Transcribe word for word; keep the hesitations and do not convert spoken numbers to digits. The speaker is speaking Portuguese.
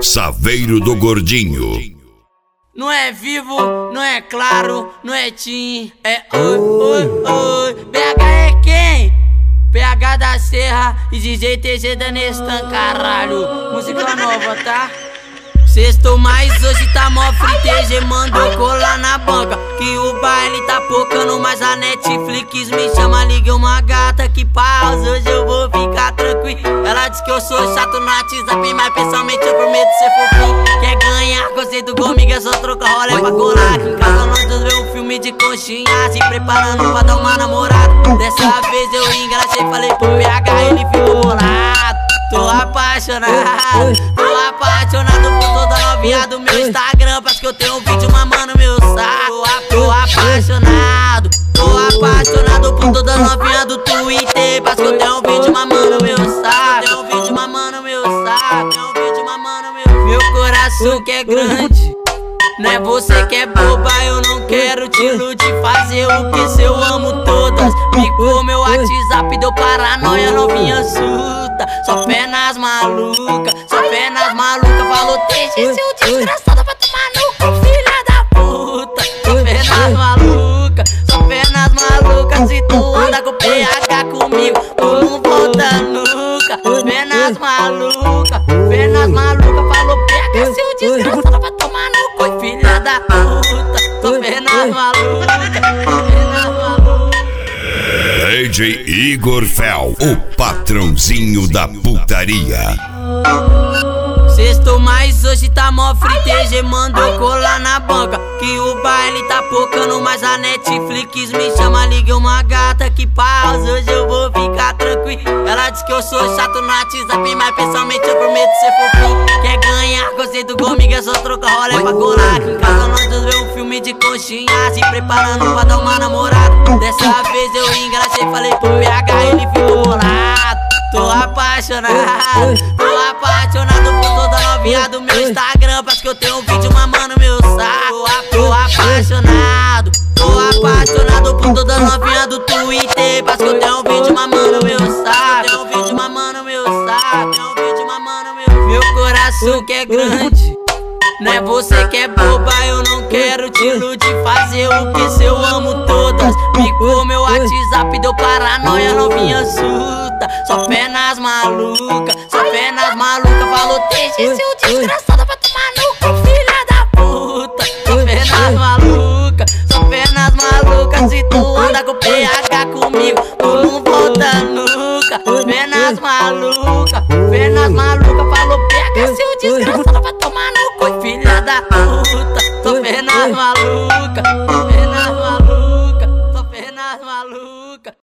Saveiro do Gordinho. Não é vivo, não é claro, não é Tim, é oi, oi, oi. B H é quem? P H da Serra e D J T G da Nestan, caralho. Música nova, tá? Sextou, mas hoje tá mó free. T G mandou colar na banca que o baile tá pocando, mas a Netflix me chama. Liga uma gata que pausa, hoje eu vou ficar tranquilo. Ela diz que eu sou chato no WhatsApp, mas pessoalmente eu prometo ser fofinho. Quer ganhar conceito comigo, é só trocar rolê pra colar. Aqui em casa nós dois vê um filme de conchinha, se preparando pra dar uma namorada. Dessa vez eu engraxei, falei pro P H, ele ficou bolado. Tô apaixonado, tô apaixonado por toda novinha do meu Instagram. Parece que eu tenho um vídeo mamando meu saco. Tô apaixonado, tô apaixonado por toda novinha do Twitter. Parece que eu tenho um vídeo mamando meu saco. Tenho um vídeo mamando meu saco. Tenho um vídeo mamando meu. Meu coração que é grande, não é você que é boba, eu não quero te iludir. Fazer o que se eu amo todas. Ficou meu WhatsApp, deu paranoia, novinha surta. Só fé nas malucas, só fé nas malucas. Falou, T G, seu desgraçado, vai tomar no cu, filha da puta. Só fé nas malucas, só fé nas malucas. Se tu anda com P H comigo, tu não volta nunca. Fé nas malucas, fé nas malucas. Falou, P H, seu desgraçado, vai tomar no cu, filha da puta. Tô fé nas malucas, fé nas malucas. D J Igor Fel, o patrãozinho da putaria. Sextou, mas hoje tá mó free. T G mandou colar na banca que o baile tá pocando, mas a Netflix me chama. Liga uma gata que pausa, hoje eu vou ficar tranquilo. Ela diz que eu sou chato no WhatsApp, mas pessoalmente eu prometo ser fofinho. Quer ganhar conceito comigo, é só trocar rolê pra colar. Aqui em casa nós dois vê um filme de conchinha, se preparando pra dar uma namorada. Dessa vez eu engraxei, falei pro P H, ele ficou bolado. Tô apaixonado, tô apaixonado por toda novinha do meu Instagram. Parece que eu tenho um vídeo mamando meu saco. Tô apaixonado, tô apaixonado por toda novinha do Twitter. Parece que eu tenho um vídeo mamando meu saco. Tenho um vídeo mamando meu saco. Tenho um vídeo mamando meu. Meu coração que é grande, não é você que é boba, eu não quero te iludir. Fazer o que se eu amo todas. Ficou meu WhatsApp, deu paranoia, novinha surta. Só fé nas malucas, só fé nas malucas. Falou, T G, seu desgraçado, vai tomar no cu, filha da puta. Só fé nas malucas, só fé nas malucas. Se tu anda com P H comigo, tu não volta nunca. Fé nas malucas, fé nas malucas. Falou, P H, seu desgraçado, vai tomar no cu, filha da puta. Tô fé nas malucas.